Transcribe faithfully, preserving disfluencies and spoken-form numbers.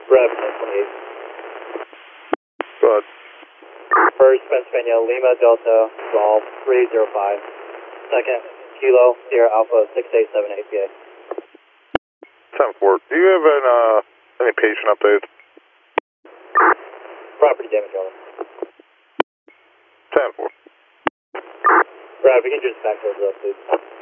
Rev ten twenty-eight. Go ahead. First, Pennsylvania, Lima Delta, Golf three zero five. Second, Kilo, Sierra Alpha six eight seven A P A. ten four. Do you have an, uh, any patient updates? Property damage, over. ten four. Brad, we can just back over up, please.